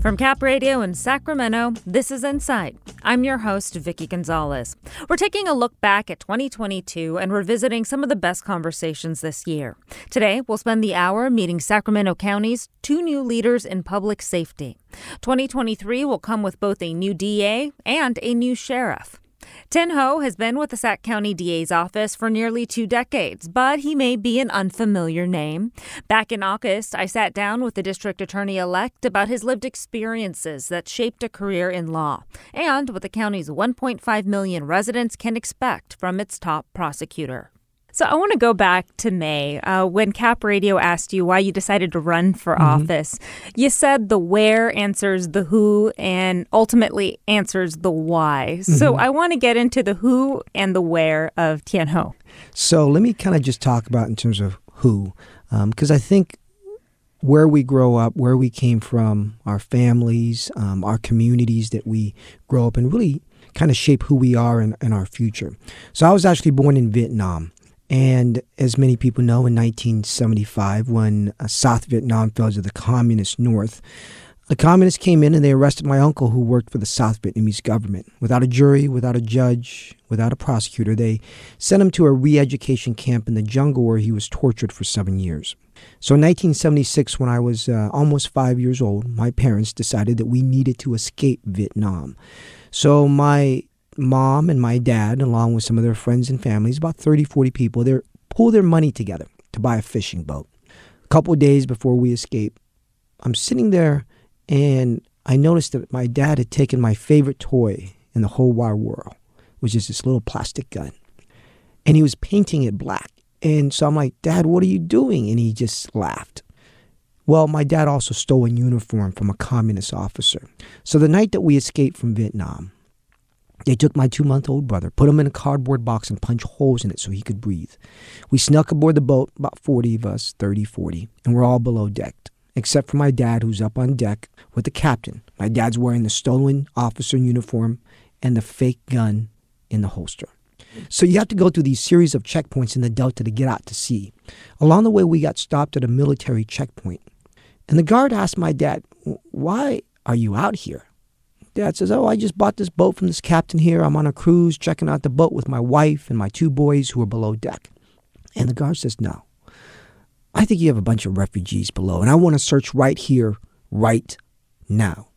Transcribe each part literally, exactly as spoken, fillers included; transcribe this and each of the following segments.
From Cap Radio in Sacramento, this is Insight. I'm your host, Vicky Gonzalez. We're taking a look back at twenty twenty-two and revisiting some of the best conversations this year. Today, we'll spend the hour meeting Sacramento County's two new leaders in public safety. twenty twenty-three will come with both a new D A and a new sheriff. Tin Ho has been with the Sac County D A's office for nearly two decades, but he may be an unfamiliar name. Back in August, I sat down with the district attorney-elect about his lived experiences that shaped a career in law and what the county's one point five million residents can expect from its top prosecutor. So I want to go back to May, uh, when Cap Radio asked you why you decided to run for mm-hmm. office. You said the where answers the who and ultimately answers the why. Mm-hmm. So I want to get into the who and the where of Tin Ho. So let me kind of just talk about in terms of who, because um, I think where we grow up, where we came from, our families, um, our communities that we grow up in really kind of shape who we are in, in our future. So I was actually born in Vietnam. And as many people know, in nineteen seventy-five, when uh, South Vietnam fell to the communist North, the communists came in and they arrested my uncle who worked for the South Vietnamese government. Without a jury, without a judge, without a prosecutor, they sent him to a re-education camp in the jungle where he was tortured for seven years. So in nineteen seventy-six, when I was uh, almost five years old, my parents decided that we needed to escape Vietnam. So my mom and my dad, along with some of their friends and families, about thirty, forty people, they pull their money together to buy a fishing boat. A couple of days before we escape, I'm sitting there and I noticed that my dad had taken my favorite toy in the whole wide world, which is this little plastic gun. And he was painting it black. And so I'm like, Dad, what are you doing? And he just laughed. Well, my dad also stole a uniform from a communist officer. So the night that we escaped from Vietnam, they took my two-month-old brother, put him in a cardboard box and punched holes in it so he could breathe. We snuck aboard the boat, about forty of us, thirty, forty, and we're all below decked, except for my dad who's up on deck with the captain. My dad's wearing the stolen officer uniform and the fake gun in the holster. So you have to go through these series of checkpoints in the Delta to get out to sea. Along the way, we got stopped at a military checkpoint. And the guard asked my dad, "Why are you out here?" Dad says, "Oh, I just bought this boat from this captain here. I'm on a cruise checking out the boat with my wife and my two boys who are below deck." And the guard says, "No, I think you have a bunch of refugees below, and I want to search right here, right now."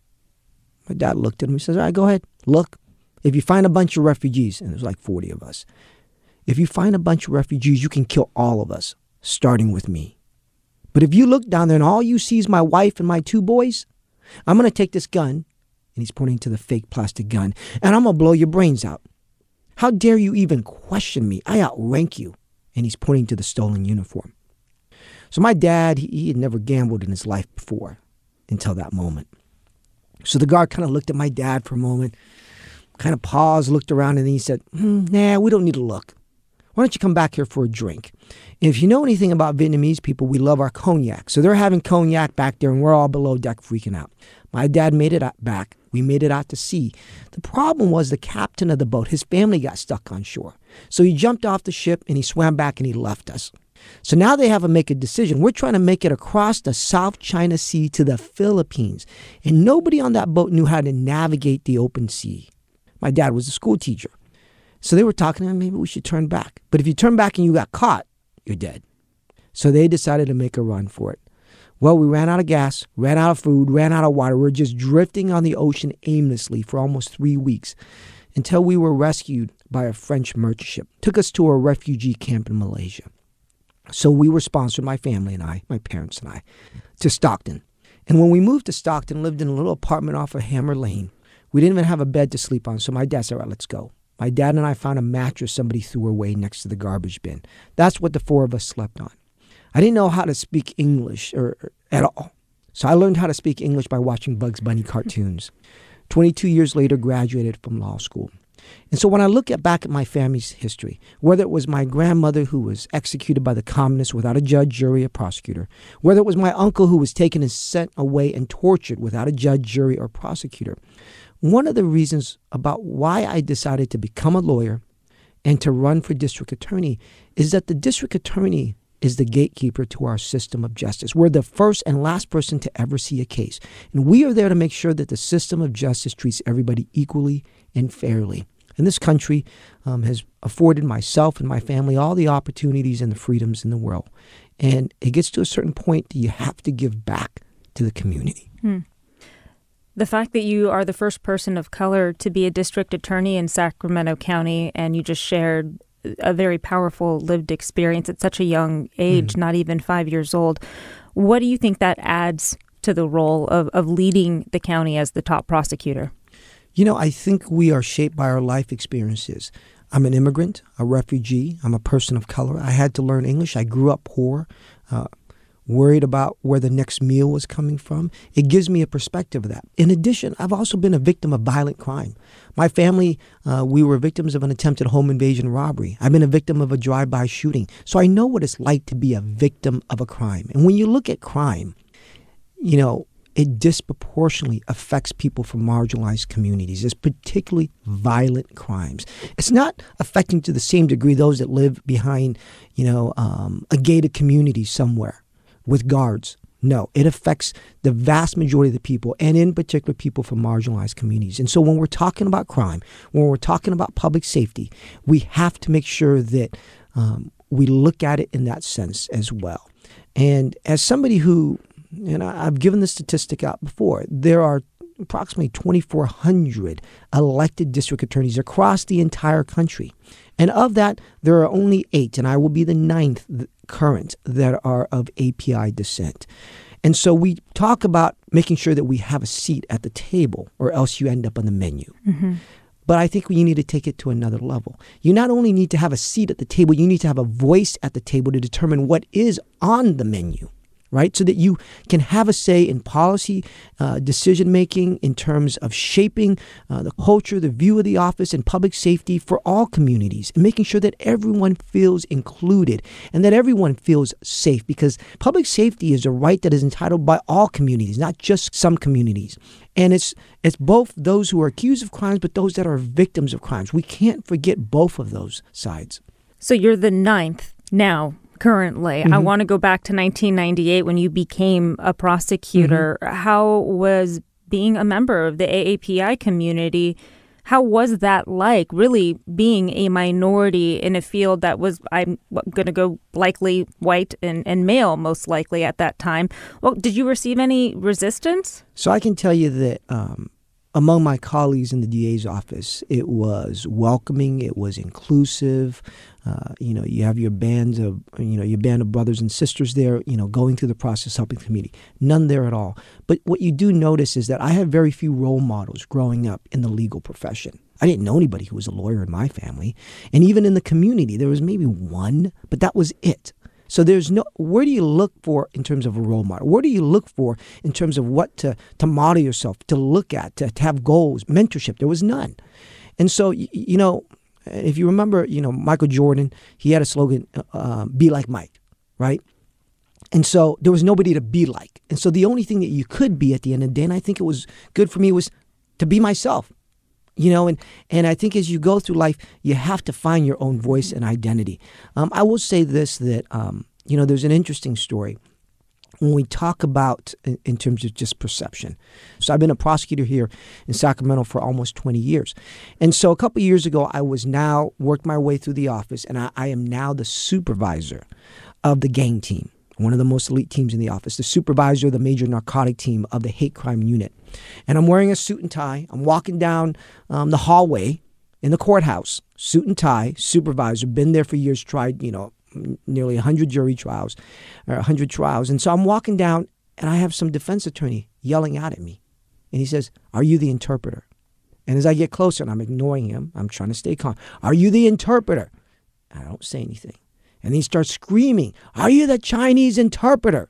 My dad looked at him and says, "All right, go ahead, look. If you find a bunch of refugees," and there's like forty of us, "if you find a bunch of refugees, you can kill all of us, starting with me. But if you look down there and all you see is my wife and my two boys, I'm going to take this gun," and he's pointing to the fake plastic gun, "and I'm going to blow your brains out. How dare you even question me? I outrank you." And he's pointing to the stolen uniform. So my dad, he, he had never gambled in his life before until that moment. So the guard kind of looked at my dad for a moment, kind of paused, looked around, and then he said, hmm, nah, we don't need to look. Why don't you come back here for a drink? And if you know anything about Vietnamese people, we love our cognac. So they're having cognac back there, and we're all below deck freaking out. My dad made it out back. We made it out to sea. The problem was the captain of the boat, his family got stuck on shore. So he jumped off the ship, and he swam back, and he left us. So now they have to make a decision. We're trying to make it across the South China Sea to the Philippines. And nobody on that boat knew how to navigate the open sea. My dad was a school teacher. So they were talking, maybe we should turn back. But if you turn back and you got caught, you're dead. So they decided to make a run for it. Well, we ran out of gas, ran out of food, ran out of water. We were just drifting on the ocean aimlessly for almost three weeks until we were rescued by a French merchant ship. Took us to a refugee camp in Malaysia. So we were sponsored, my family and I, my parents and I, to Stockton. And when we moved to Stockton, lived in a little apartment off of Hammer Lane. We didn't even have a bed to sleep on. So my dad said, all right, let's go. My dad and I found a mattress somebody threw away next to the garbage bin. That's what the four of us slept on. I didn't know how to speak English or, or at all. So I learned how to speak English by watching Bugs Bunny cartoons. twenty-two years later, graduated from law school. And so when I look at back at my family's history, whether it was my grandmother who was executed by the communists without a judge, jury, or prosecutor, whether it was my uncle who was taken and sent away and tortured without a judge, jury, or prosecutor, one of the reasons about why I decided to become a lawyer and to run for district attorney is that the district attorney is the gatekeeper to our system of justice. We're the first and last person to ever see a case. And we are there to make sure that the system of justice treats everybody equally and fairly. And this country um, has afforded myself and my family all the opportunities and the freedoms in the world. And it gets to a certain point that you have to give back to the community. Hmm. The fact that you are the first person of color to be a district attorney in Sacramento County, and you just shared a very powerful lived experience at such a young age, mm. not even five years old. What do you think that adds to the role of, of leading the county as the top prosecutor? You know, I think we are shaped by our life experiences. I'm an immigrant, a refugee. I'm a person of color. I had to learn English. I grew up poor, uh, worried about where the next meal was coming from. It gives me a perspective of that. In addition, I've also been a victim of violent crime. My family, uh, we were victims of an attempted home invasion robbery. I've been a victim of a drive-by shooting. So I know what it's like to be a victim of a crime. And when you look at crime, you know, it disproportionately affects people from marginalized communities. It's particularly violent crimes. It's not affecting to the same degree those that live behind, you know, um, a gated community somewhere with guards. No, it affects the vast majority of the people, and in particular people from marginalized communities. And so when we're talking about crime, when we're talking about public safety, we have to make sure that um, we look at it in that sense as well. And as somebody who, and I've given the statistic out before, there are approximately twenty-four hundred elected district attorneys across the entire country. And of that, there are only eight, and I will be the ninth current, that are of A P I descent. And so we talk about making sure that we have a seat at the table, or else you end up on the menu. Mm-hmm. But I think we need to take it to another level. You not only need to have a seat at the table, you need to have a voice at the table to determine what is on the menu. Right? So that you can have a say in policy, uh, decision-making in terms of shaping uh, the culture, the view of the office, and public safety for all communities, and making sure that everyone feels included and that everyone feels safe, because public safety is a right that is entitled by all communities, not just some communities. And it's it's both those who are accused of crimes, but those that are victims of crimes. We can't forget both of those sides. So you're the ninth now. Currently, mm-hmm. I want to go back to nineteen ninety-eight when you became a prosecutor. Mm-hmm. How was being a member of the A A P I community? How was that like, really being a minority in a field that was, I'm going to go likely white and, and male, most likely at that time? Well, did you receive any resistance? So I can tell you that um, among my colleagues in the D A's office, it was welcoming, it was inclusive. Uh, you know, you have your bands of, you know, your band of brothers and sisters there, you know, going through the process, helping the community. None there at all. But what you do notice is that I have very few role models growing up in the legal profession. I didn't know anybody who was a lawyer in my family. And even in the community, there was maybe one, but that was it. So there's no, where do you look for in terms of a role model? Where do you look for in terms of what to, to model yourself, to look at, to, to have goals, mentorship? There was none. And so, you, you know, if you remember, you know, Michael Jordan, he had a slogan, uh, be like Mike, right? And so there was nobody to be like. And so the only thing that you could be at the end of the day, and I think it was good for me, was to be myself. You know, and, and I think as you go through life, you have to find your own voice and identity. Um, I will say this, that, um, you know, there's an interesting story when we talk about in, in terms of just perception. So I've been a prosecutor here in Sacramento for almost twenty years. And so a couple of years ago, I was now worked my way through the office, and I, I am now the supervisor of the gang team, one of the most elite teams in the office, the supervisor of the major narcotic team of the hate crime unit. And I'm wearing a suit and tie. I'm walking down um, the hallway in the courthouse, suit and tie, supervisor, been there for years, tried, you know, nearly one hundred jury trials, or one hundred trials. And so I'm walking down, and I have some defense attorney yelling out at me. And he says, "Are you the interpreter?" And as I get closer, and I'm ignoring him, I'm trying to stay calm. "Are you the interpreter?" And I don't say anything. And he starts screaming, "Are you the Chinese interpreter?"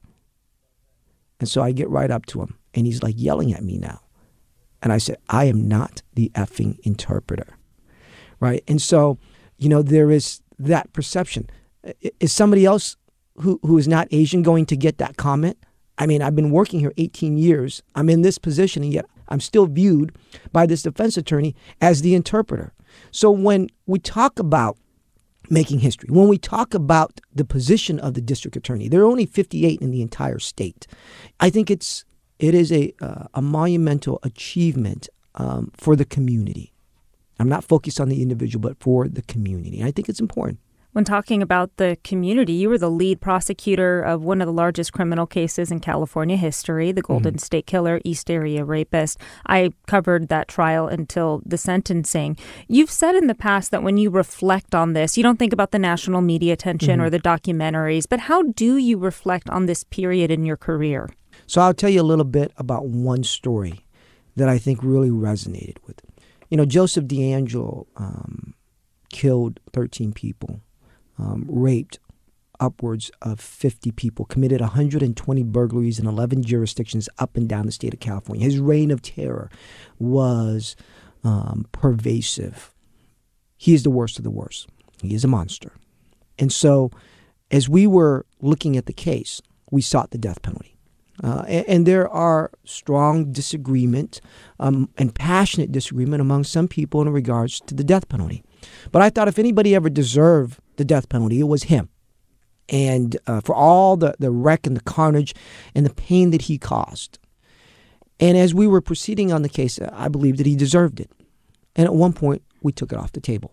And so I get right up to him, and he's like yelling at me now. And I said, "I am not the effing interpreter." Right? And so, you know, there is that perception. Is somebody else who, who is not Asian going to get that comment? I mean, I've been working here eighteen years. I'm in this position, and yet I'm still viewed by this defense attorney as the interpreter. So when we talk about making history. When we talk about the position of the district attorney, there are only fifty-eight in the entire state. I think it's it is a uh, a monumental achievement um, for the community. I'm not focused on the individual, but for the community. I think it's important. When talking about the community, you were the lead prosecutor of one of the largest criminal cases in California history, the Golden mm-hmm. State Killer, East Area Rapist. I covered that trial until the sentencing. You've said in the past that when you reflect on this, you don't think about the national media attention mm-hmm. or the documentaries, but how do you reflect on this period in your career? So I'll tell you a little bit about one story that I think really resonated with. You know, Joseph DeAngelo um, killed thirteen people. Um, raped upwards of fifty people, committed one hundred twenty burglaries in eleven jurisdictions up and down the state of California. His reign of terror was um, pervasive. He is the worst of the worst. He is a monster. And so as we were looking at the case, we sought the death penalty. Uh, and, and there are strong disagreement um, and passionate disagreement among some people in regards to the death penalty. But I thought if anybody ever deserved the death penalty, it was him. And uh, for all the, the wreck and the carnage and the pain that he caused. And as we were proceeding on the case, I believed that he deserved it. And at one point, we took it off the table.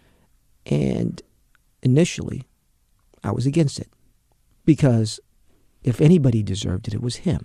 And initially, I was against it. Because if anybody deserved it, it was him.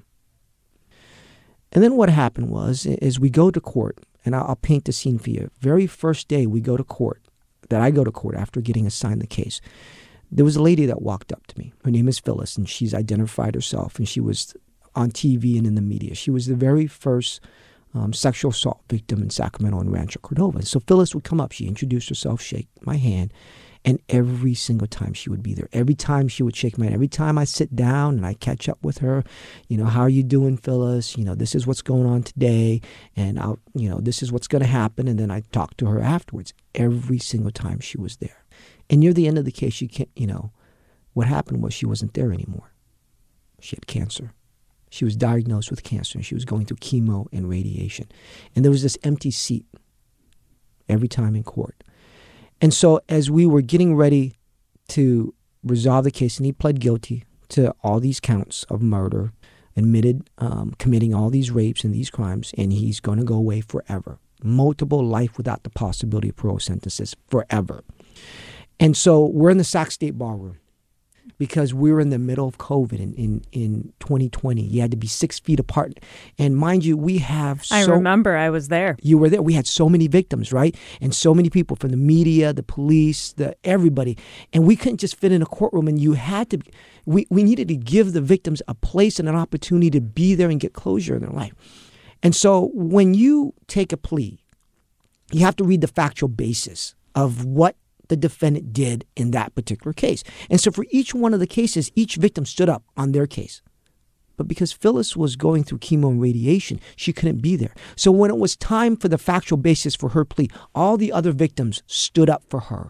And then what happened was, is we go to court, and I'll, I'll paint the scene for you. Very first day we go to court, that I go to court after getting assigned the case, there was a lady that walked up to me. Her name is Phyllis, and she's identified herself, and she was on T V and in the media. She was the very first um, sexual assault victim in Sacramento and Rancho Cordova. So Phyllis would come up, she introduced herself, shake my hand, and every single time she would be there. Every time she would shake my hand. Every time I sit down and I catch up with her, you know, how are you doing, Phyllis? You know, this is what's going on today. And, I'll, you know, this is what's going to happen. And then I talk to her afterwards. Every single time she was there. And near the end of the case, she can't, you know, what happened was she wasn't there anymore. She had cancer. She was diagnosed with cancer, and she was going through chemo and radiation. And there was this empty seat every time in court. And so as we were getting ready to resolve the case, and he pled guilty to all these counts of murder, admitted um, committing all these rapes and these crimes, and he's going to go away forever. Multiple life without the possibility of parole sentences forever. And so we're in the Sac State Ballroom because we were in the middle of COVID in, in, in twenty twenty. You had to be six feet apart. And mind you, we have so... I remember I was there. You were there. We had so many victims, right? And so many people from the media, the police, the everybody. And we couldn't just fit in a courtroom, and you had to... We, we needed to give the victims a place and an opportunity to be there and get closure in their life. And so when you take a plea, you have to read the factual basis of what the defendant did in that particular case. And so for each one of the cases, each victim stood up on their case. But because Phyllis was going through chemo and radiation, she couldn't be there. So when it was time for the factual basis for her plea, all the other victims stood up for her.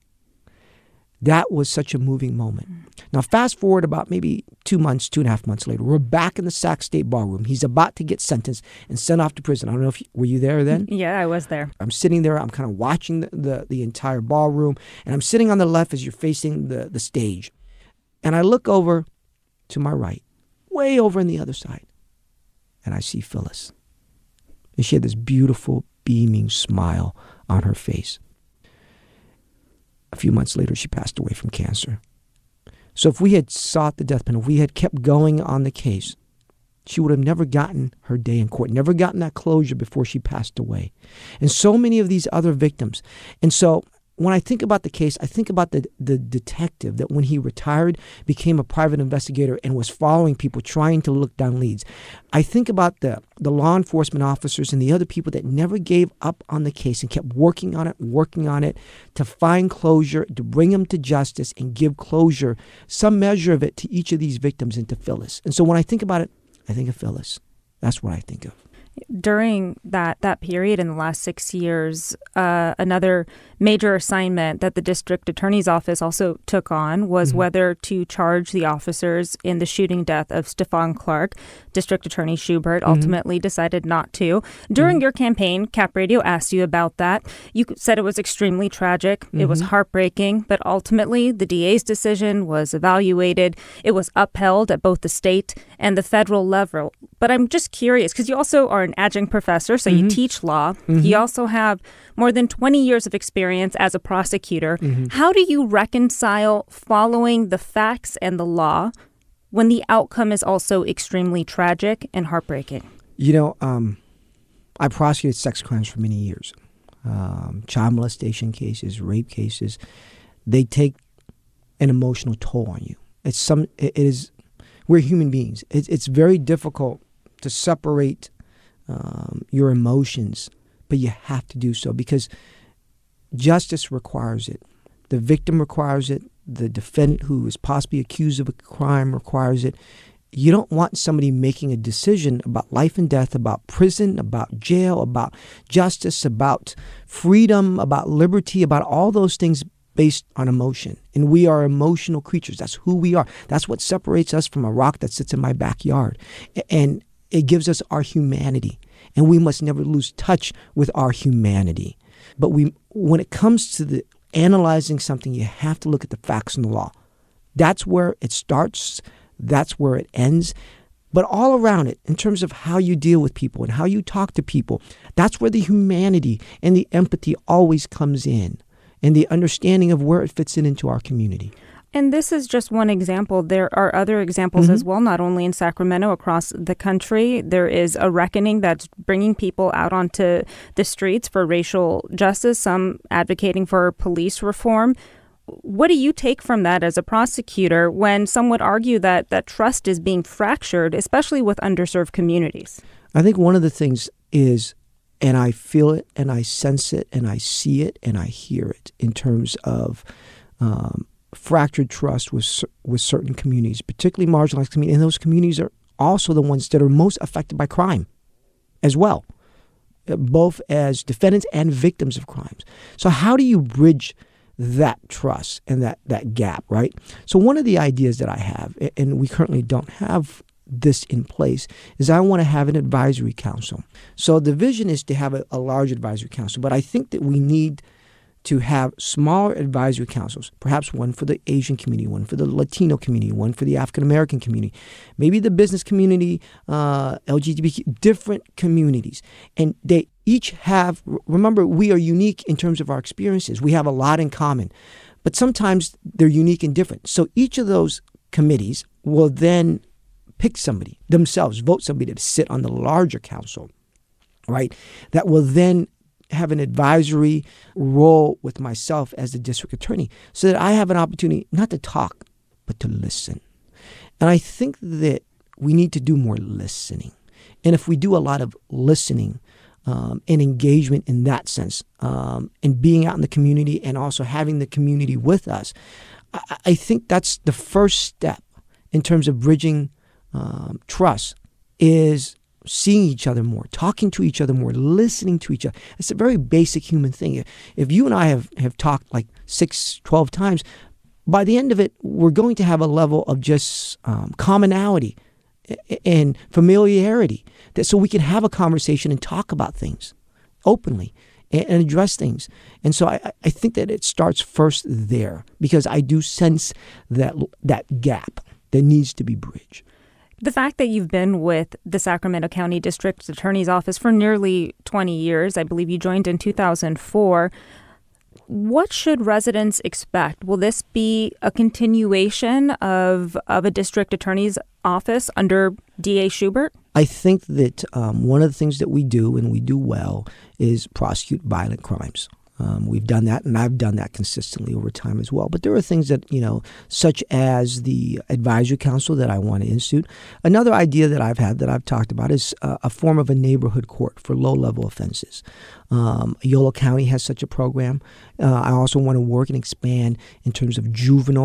That was such a moving moment. Now, fast forward about maybe two months, two and a half months later, we're back in the Sac State Ballroom. He's about to get sentenced and sent off to prison. I don't know if you, were you there then? Yeah, I was there. I'm sitting there. I'm kind of watching the, the, the entire ballroom. And I'm sitting on the left as you're facing the, the stage. And I look over to my right, way over on the other side. And I see Phyllis. And she had this beautiful, beaming smile on her face. A few months later, she passed away from cancer. So if we had sought the death penalty, if we had kept going on the case, she would have never gotten her day in court, never gotten that closure before she passed away. And so many of these other victims. And so when I think about the case, I think about the, the detective that when he retired, became a private investigator and was following people, trying to look down leads. I think about the, the law enforcement officers and the other people that never gave up on the case and kept working on it, working on it to find closure, to bring them to justice and give closure, some measure of it to each of these victims and to Phyllis. And so when I think about it, I think of Phyllis. That's what I think of. During that, that period in the last six years, uh, another major assignment that the district attorney's office also took on was mm-hmm. whether to charge the officers in the shooting death of Stephon Clark. District Attorney Schubert mm-hmm. ultimately decided not to. During mm-hmm. your campaign, Cap Radio asked you about that. You said it was extremely tragic. Mm-hmm. It was heartbreaking, but ultimately the D A's decision was evaluated. It was upheld at both the state and the federal level. But I'm just curious, because you also are an adjunct professor, so mm-hmm. you teach law. Mm-hmm. You also have more than twenty years of experience as a prosecutor. Mm-hmm. How do you reconcile following the facts and the law when the outcome is also extremely tragic and heartbreaking? You know, um, I prosecuted sex crimes for many years. Um, child molestation cases, rape cases, they take an emotional toll on you. It's some. It is. We're human beings. It's it's very difficult to separate um, your emotions, but you have to do so because justice requires it. The victim requires it. The defendant who is possibly accused of a crime requires it. You don't want somebody making a decision about life and death, about prison, about jail, about justice, about freedom, about liberty, about all those things based on emotion. And we are emotional creatures. That's who we are. That's what separates us from a rock that sits in my backyard. And it gives us our humanity. And we must never lose touch with our humanity. But we, when it comes to the analyzing something, you have to look at the facts and the law. That's where it starts. That's where it ends. But all around it, in terms of how you deal with people and how you talk to people, that's where the humanity and the empathy always comes in, and the understanding of where it fits in into our community. And this is just one example. There are other examples mm-hmm. as well, not only in Sacramento, across the country. There is a reckoning that's bringing people out onto the streets for racial justice, some advocating for police reform. What do you take from that as a prosecutor when some would argue that, that trust is being fractured, especially with underserved communities? I think one of the things is, and I feel it, and I sense it, and I see it, and I hear it in terms of um, fractured trust with with certain communities, particularly marginalized communities. And those communities are also the ones that are most affected by crime as well, both as defendants and victims of crimes. So how do you bridge that trust and that, that gap, right? So one of the ideas that I have, and we currently don't have this in place, is I want to have an advisory council. So the vision is to have a, a large advisory council, but I think that we need to have smaller advisory councils, perhaps one for the Asian community, one for the Latino community, one for the African American community, maybe the business community, uh, L G B T Q, different communities. And they each have, remember, we are unique in terms of our experiences. We have a lot in common, but sometimes they're unique and different. So each of those committees will then pick somebody themselves, vote somebody to sit on the larger council, right? That will then have an advisory role with myself as the district attorney so that I have an opportunity not to talk, but to listen. And I think that we need to do more listening. And if we do a lot of listening um, and engagement in that sense, um, and being out in the community and also having the community with us, I, I think that's the first step in terms of bridging um, trust is seeing each other more, talking to each other more, listening to each other. It's a very basic human thing. If you and I have, have talked like six, twelve times, by the end of it, we're going to have a level of just um, commonality and familiarity, that so we can have a conversation and talk about things openly and, and address things. And so I, I think that it starts first there, because I do sense that that gap that needs to be bridged. The fact that you've been with the Sacramento County District Attorney's Office for nearly twenty years, I believe you joined in two thousand four, what should residents expect? Will this be a continuation of, of a district attorney's office under D A Schubert? I think that um, one of the things that we do, and we do well, is prosecute violent crimes. Um, we've done that, and I've done that consistently over time as well. But there are things that, you know, such as the advisory council that I want to institute. Another idea that I've had that I've talked about is uh, a form of a neighborhood court for low-level offenses. Um, Yolo County has such a program. Uh, I also want to work and expand in terms of juvenile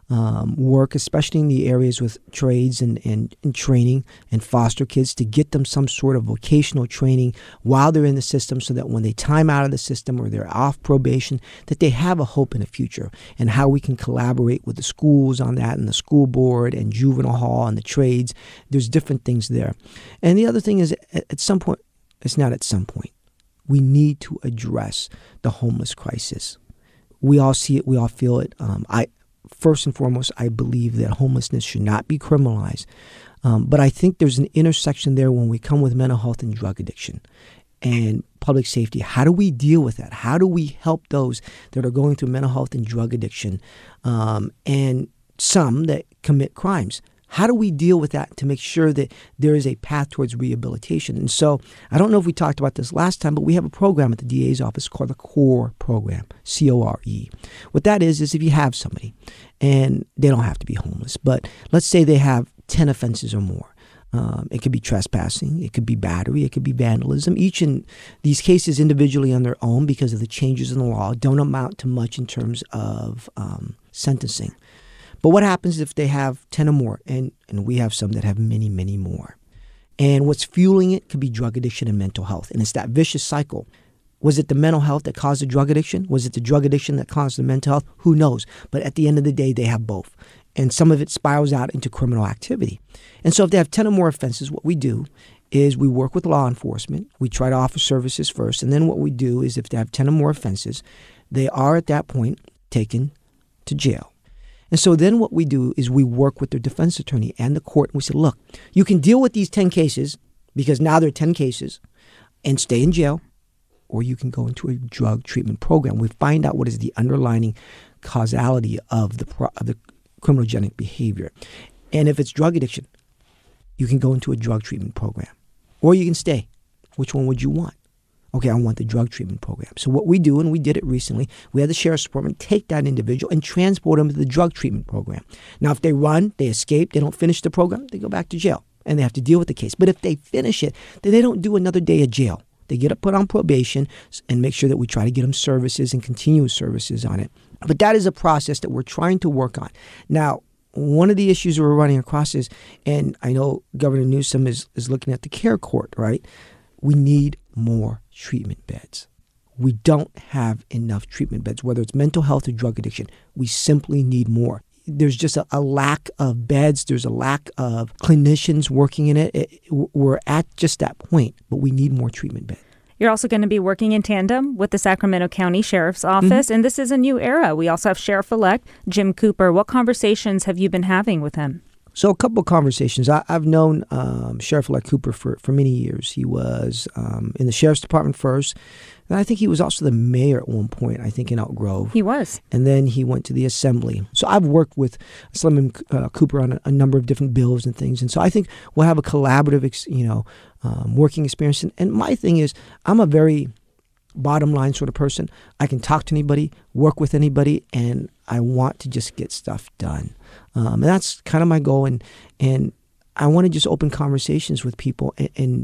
um, work, especially in the areas with trades and, and, and training and foster kids, to get them some sort of vocational training while they're in the system, so that when they time out of the system or they're off probation, that they have a hope in the future, and how we can collaborate with the schools on that, and the school board and juvenile hall and the trades. There's different things there. And the other thing is, at some point, it's not at some point, we need to address the homeless crisis. We all see it. We all feel it. Um, I First and foremost, I believe that homelessness should not be criminalized. Um, but I think there's an intersection there when we come with mental health and drug addiction and public safety. How do we deal with that? How do we help those that are going through mental health and drug addiction, um, and some that commit crimes? How do we deal with that to make sure that there is a path towards rehabilitation? And so I don't know if we talked about this last time, but we have a program at the D A's office called the CORE program, C O R E. What that is, is if you have somebody, and they don't have to be homeless, but let's say they have ten offenses or more. Um, it could be trespassing, it could be battery, it could be vandalism. Each in these cases individually on their own, because of the changes in the law, don't amount to much in terms of um, sentencing. But what happens if they have ten or more? And, and we have some that have many, many more. And what's fueling it could be drug addiction and mental health. And it's that vicious cycle. Was it the mental health that caused the drug addiction? Was it the drug addiction that caused the mental health? Who knows? But at the end of the day, they have both. And some of it spirals out into criminal activity. And so if they have ten or more offenses, what we do is we work with law enforcement. We try to offer services first. And then what we do is if they have ten or more offenses, they are at that point taken to jail. And so then what we do is we work with their defense attorney and the court. And we say, look, you can deal with these ten cases, because now there are ten cases, and stay in jail, or you can go into a drug treatment program. We find out what is the underlying causality of the, pro- of the criminogenic behavior. And if it's drug addiction, you can go into a drug treatment program, or you can stay. Which one would you want? Okay, I want the drug treatment program. So what we do, and we did it recently, we had the sheriff's department take that individual and transport them to the drug treatment program. Now, if they run, they escape, they don't finish the program, they go back to jail, and they have to deal with the case. But if they finish it, then they don't do another day of jail. They get put on probation and make sure that we try to get them services and continuous services on it. But that is a process that we're trying to work on. Now, one of the issues we're running across is, and I know Governor Newsom is, is looking at the care court, right? We need more treatment beds. We don't have enough treatment beds, whether it's mental health or drug addiction. We simply need more. There's just a, a lack of beds. There's a lack of clinicians working in it. it. We're at just that point, but we need more treatment beds. You're also going to be working in tandem with the Sacramento County Sheriff's Office, mm-hmm. and this is a new era. We also have Sheriff-elect Jim Cooper. What conversations have you been having with him? So a couple of conversations. I, I've known um, Sheriff-elect Cooper for, for many years. He was um, in the Sheriff's Department first. And I think he was also the mayor at one point, I think in Elk Grove. He was. And then he went to the Assembly. So I've worked with Slim uh, Cooper on a, a number of different bills and things. And so I think we'll have a collaborative, ex, you know, um, working experience. And, and my thing is, I'm a very bottom line sort of person. I can talk to anybody, work with anybody, and I want to just get stuff done. Um, and that's kind of my goal. And, and I want to just open conversations with people, and, and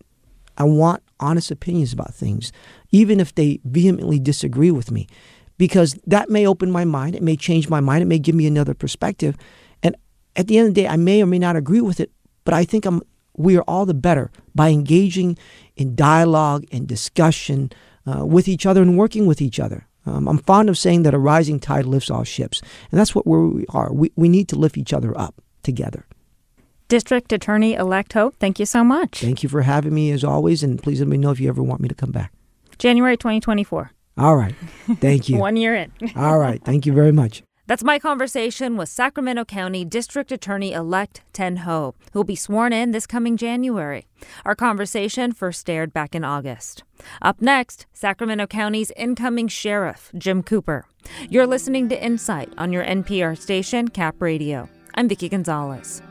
I want honest opinions about things, even if they vehemently disagree with me, because that may open my mind. It may change my mind. It may give me another perspective. And at the end of the day, I may or may not agree with it, but I think I'm, we are all the better by engaging in dialogue and discussion uh, with each other and working with each other. Um, I'm fond of saying that a rising tide lifts all ships, and that's what we are. We, we need to lift each other up together. District Attorney-elect Hope, thank you so much. Thank you for having me, as always, and please let me know if you ever want me to come back. January twenty twenty-four. All right. Thank you. One year in. All right. Thank you very much. That's my conversation with Sacramento County District Attorney-elect Ten Ho, who will be sworn in this coming January. Our conversation first aired back in August. Up next, Sacramento County's incoming sheriff, Jim Cooper. You're listening to Insight on your N P R station, Cap Radio. I'm Vicki Gonzalez.